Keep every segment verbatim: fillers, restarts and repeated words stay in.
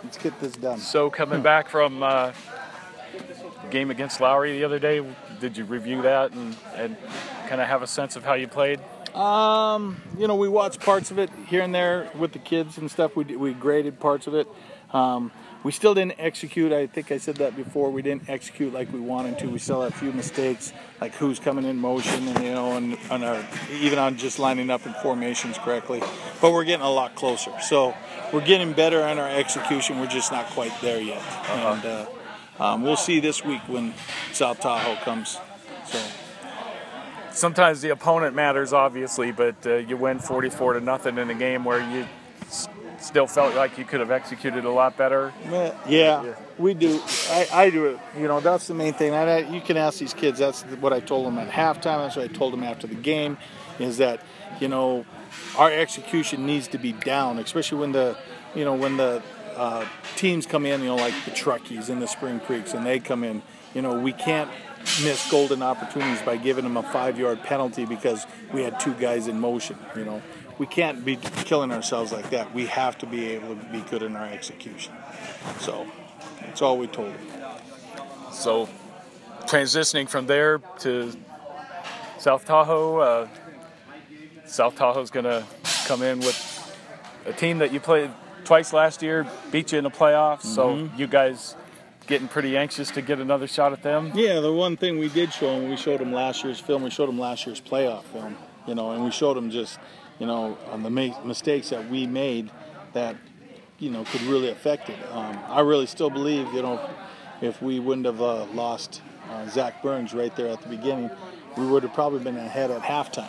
let's get this done. So coming back from uh, game against Lowry the other day, did you review that and, and kind of have a sense of how you played? Um, you know, we watched parts of it here and there with the kids and stuff. We we graded parts of it. Um, we still didn't execute. I think I said that before. We didn't execute like we wanted to. We still had a few mistakes, like who's coming in motion, and you know, and on our even on just lining up in formations correctly. But we're getting a lot closer. So we're getting better on our execution. We're just not quite there yet. Uh-huh. And uh, um, we'll see this week when South Tahoe comes. So. Sometimes the opponent matters, obviously, but uh, you win forty-four to nothing in a game where you s- still felt like you could have executed a lot better. Yeah, yeah. we do. I, I do it. You know, that's the main thing. And I, you can ask these kids. That's what I told them at halftime. That's what I told them after the game. Is that you know, our execution needs to be down, especially when the, you know, when the uh, teams come in. You know, like the Truckies and the Spring Creeks, and they come in. You know, we can't miss golden opportunities by giving them a five-yard penalty because we had two guys in motion. You know, we can't be killing ourselves like that. We have to be able to be good in our execution. So that's all we told them. So transitioning from there to South Tahoe, uh, South Tahoe's going to come in with a team that you played twice last year, beat you in the playoffs. Mm-hmm. So you guys getting pretty anxious to get another shot at them? Yeah, the one thing we did show them, we showed them last year's film, we showed them last year's playoff film, you know, and we showed them just, you know, on the ma- mistakes that we made that, you know, could really affect it. Um, I really still believe, you know, if we wouldn't have uh, lost uh, Zach Burns right there at the beginning, we would have probably been ahead at halftime.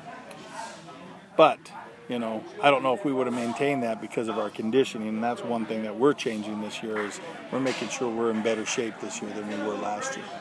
But, you know, I don't know if we would have maintained that because of our conditioning, and that's one thing that we're changing this year is we're making sure we're in better shape this year than we were last year.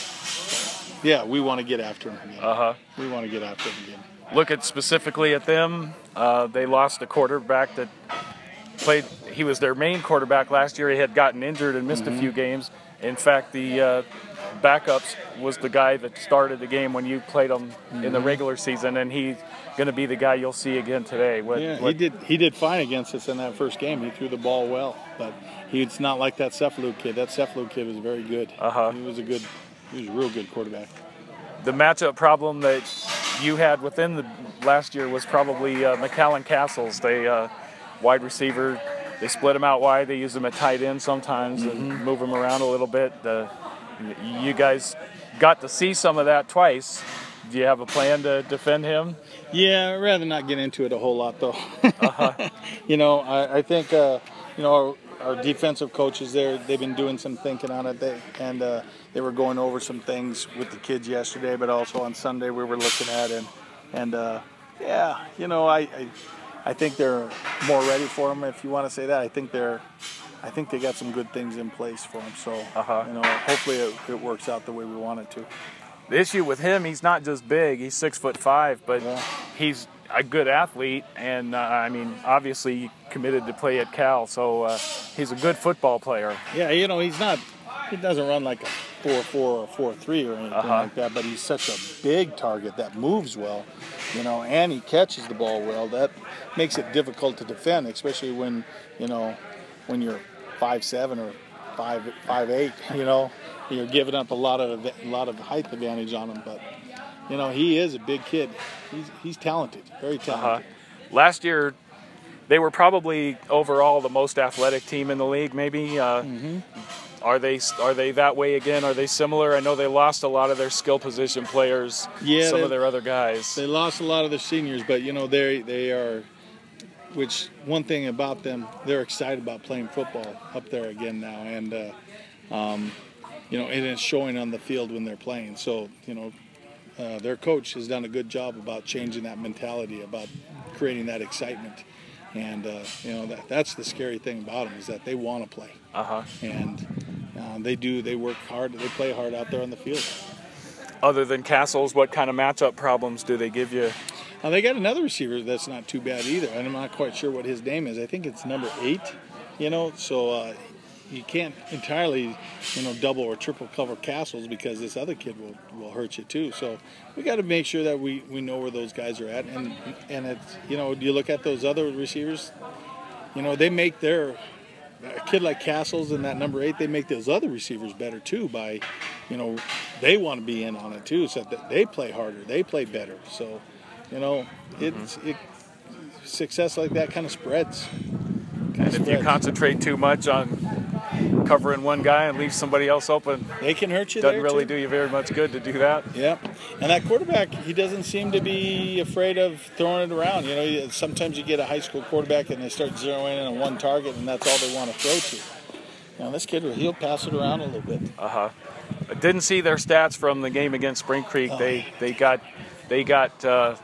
Yeah, we want to get after them again. Uh-huh. We want to get after them again. Looking specifically at them, uh, they lost a quarterback that played, he was their main quarterback last year. He had gotten injured and missed mm-hmm. a few games. In fact, the uh, backups was the guy that started the game when you played him mm-hmm. in the regular season, and he's going to be the guy you'll see again today. What, yeah, what? he did. He did fine against us in that first game. He threw the ball well, but he's not like that Cephalou kid. That Cephalou kid was very good. Uh-huh. He was a good. He was a real good quarterback. The matchup problem that you had within the last year was probably uh, McAllen Castles. They uh, wide receiver. They split them out wide. They use them at tight end sometimes mm-hmm. and move them around a little bit. Uh, you guys got to see some of that twice. Do you have a plan to defend him? Yeah, I'd rather not get into it a whole lot, though. uh-huh. You know, I, I think, uh, you know, our, our defensive coaches there, they've been doing some thinking on it. They, and uh, they were going over some things with the kids yesterday, but also on Sunday we were looking at it. And, and uh, yeah, you know, I, I I think they're more ready for them, if you want to say that. I think they're, I think they got some good things in place for them. So, uh-huh. you know, hopefully it, it works out the way we want it to. The issue with him, he's not just big. He's six foot five, but yeah. he's a good athlete, and uh, I mean, obviously committed to play at Cal, so uh, he's a good football player. Yeah, you know, he's not. He doesn't run like a four four or four three or anything uh-huh. like that, but he's such a big target that moves well, you know, and he catches the ball well. That makes it difficult to defend, especially when you know when you're five seven or five five eight. You know, you're giving up a lot of a lot of height advantage on him. But you know, he is a big kid. He's he's talented, very talented. Uh-huh. Last year, they were probably overall the most athletic team in the league. Maybe. Uh, mm-hmm. Are they are they that way again? Are they similar? I know they lost a lot of their skill position players. Yeah, some they, of their other guys. They lost a lot of their seniors, but you know they they are. Which one thing about them, they're excited about playing football up there again now, and uh, um, you know, and it's showing on the field when they're playing. So you know, uh, their coach has done a good job about changing that mentality, about creating that excitement. And, uh, you know, that that's the scary thing about them is that they want to play. Uh-huh. And uh, they do. They work hard. They play hard out there on the field. Other than Castles, what kind of matchup problems do they give you? Uh, they got another receiver that's not too bad either. And I'm not quite sure what his name is. I think it's number eight, you know. So uh, you can't entirely, you know, double or triple cover Castles because this other kid will, will hurt you too. So we got to make sure that we, we know where those guys are at. And, and it's, you know, you look at those other receivers, you know, they make their kid like Castles and that number eight, they make those other receivers better too by, you know, they want to be in on it too, so that they play harder, they play better. So, you know, it's it success like that kind of spreads. Kind and of if spreads. you concentrate too much on covering one guy and leave somebody else open, they can hurt you. Doesn't there really too. do you very much good to do that. Yeah, and that quarterback, he doesn't seem to be afraid of throwing it around. You know, sometimes you get a high school quarterback and they start zeroing in on one target, and that's all they want to throw to. Now this kid, he'll pass it around a little bit. Uh huh. I didn't see their stats from the game against Spring Creek. Oh. They they got they got. Uh,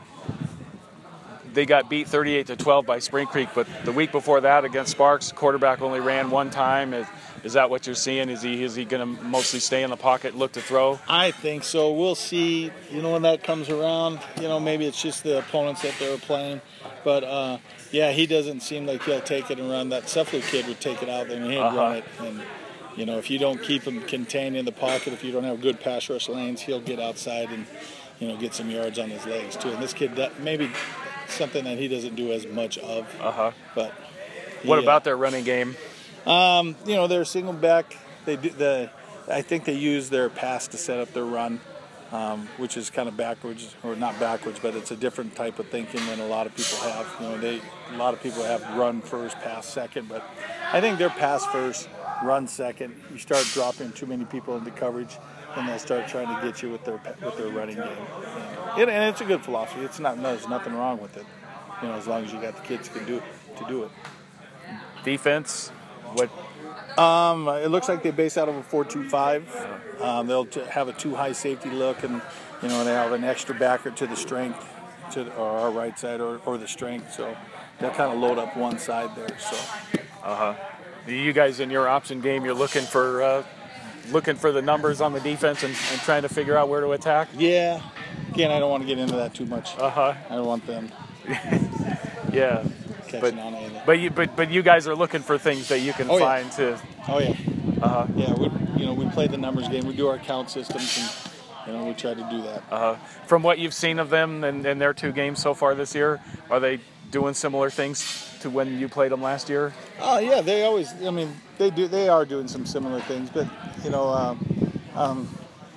They got beat thirty-eight to twelve by Spring Creek, but the week before that against Sparks, quarterback only ran one time. Is, is that what you're seeing? Is he is he going to mostly stay in the pocket and look to throw? I think so. We'll see. You know, when that comes around, you know, maybe it's just the opponents that they were playing. But, uh, yeah, he doesn't seem like he'll take it and run. That Cephalo kid would take it out there and he'd Uh-huh. run it. And, you know, if you don't keep him contained in the pocket, if you don't have good pass rush lanes, he'll get outside and, you know, get some yards on his legs too. And this kid, that maybe something that he doesn't do as much of. Uh-huh. But he, What about uh, their running game? Um, you know, they're single back. They do the. I think they use their pass to set up their run, um, which is kind of backwards, or not backwards, but it's a different type of thinking than a lot of people have. You know, they a lot of people have run first, pass second, but I think they're pass first, run second. You start dropping too many people into coverage, and they'll start trying to get you with their with their running game. And, and it's a good philosophy. It's not there's nothing wrong with it. You know, as long as you got the kids to do it, to do it. Defense? What? Um, it looks like they base out of a four two five. Um, they'll t- have a two high safety look, and you know they have an extra backer to the strength, to the, or our right side, or, or the strength. So they'll kind of load up one side there. So. Uh huh. You guys in your option game, you're looking for uh, looking for the numbers on the defense and, and trying to figure out where to attack. Yeah. Again, I don't want to get into that too much. Uh huh. I don't want them Yeah. catching But on anything. but you but but you guys are looking for things that you can Oh, yeah. find to. Oh yeah. Uh huh. Yeah. We you know we play the numbers game. We do our count systems, and you know we try to do that. Uh, from what you've seen of them in, in their two games so far this year, are they doing similar things to when you played them last year? Oh yeah, they always. I mean, they do. They are doing some similar things, but you know, um, um,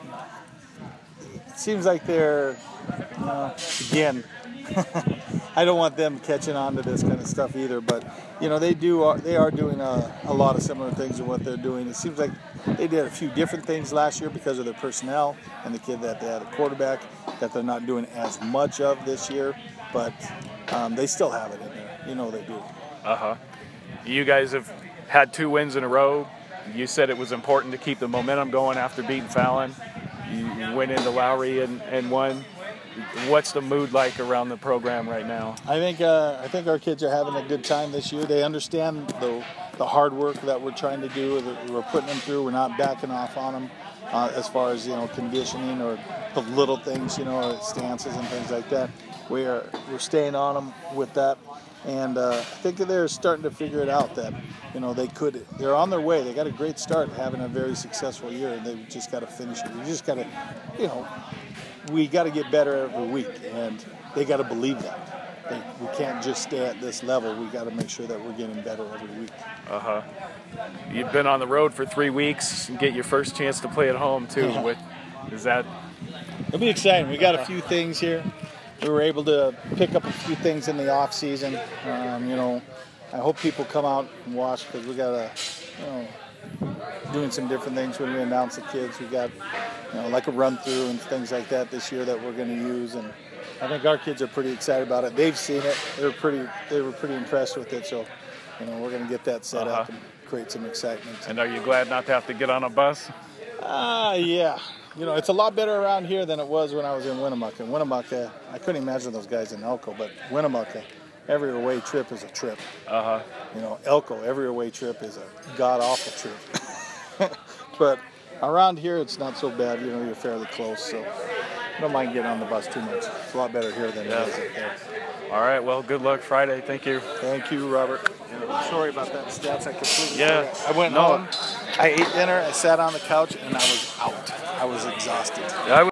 it seems like they're uh, again. I don't want them catching on to this kind of stuff either, but you know, they do. They are doing a, a lot of similar things to what they're doing. It seems like they did a few different things last year because of their personnel and the kid that they had a quarterback that they're not doing as much of this year, but um, they still have it in there. You know they do. Uh-huh. You guys have had two wins in a row. You said it was important to keep the momentum going after beating Fallon. You went into Lowry and, and won. What's the mood like around the program right now? I think uh, I think our kids are having a good time this year. They understand the the hard work that we're trying to do, that we're putting them through. We're not backing off on them uh, as far as, you know, conditioning or the little things, you know, stances and things like that. We are we're staying on them with that. And uh, I think that they're starting to figure it out that, you know, they could, they're on their way. They got a great start having a very successful year, and they've just got to finish it. We just got to, you know, we got to get better every week, and they got to believe that. They, we can't just stay at this level. We got to make sure that we're getting better every week. Uh-huh. You've been on the road for three weeks and get your first chance to play at home, too. Yeah. With, is that... It'll be exciting. We got a few things here. We were able to pick up a few things in the off season. Um, you know, I hope people come out and watch because we got a, you know, doing some different things when we announce the kids. We got, you know, like a run through and things like that this year that we're going to use, and I think our kids are pretty excited about it. They've seen it. They were pretty. They were pretty impressed with it. So, you know, we're going to get that set Uh-huh. up and create some excitement. And are you glad not to have to get on a bus? Ah, uh, yeah. You know, it's a lot better around here than it was when I was in Winnemucca. In Winnemucca, I couldn't imagine those guys in Elko, but Winnemucca, every away trip is a trip. Uh-huh. You know, Elko, every away trip is a god-awful trip. But around here, it's not so bad. You know, you're fairly close, so I don't mind getting on the bus too much. It's a lot better here than Yeah. it is up there. All right, well, good luck Friday. Thank you. Thank you, Robert. Sorry about that stats. I completely Yeah. forgot. I went No. home, I ate dinner, I sat on the couch, and I was out. I was exhausted. I